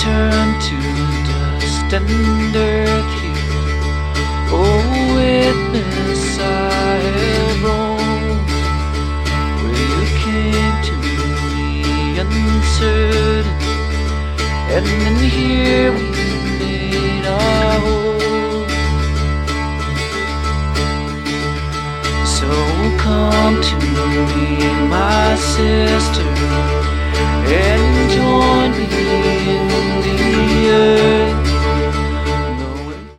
return to dust and earth here. Oh, witness I have roamed where you came to me uncertain, and then here we made our home. So come to me, my sister, and join me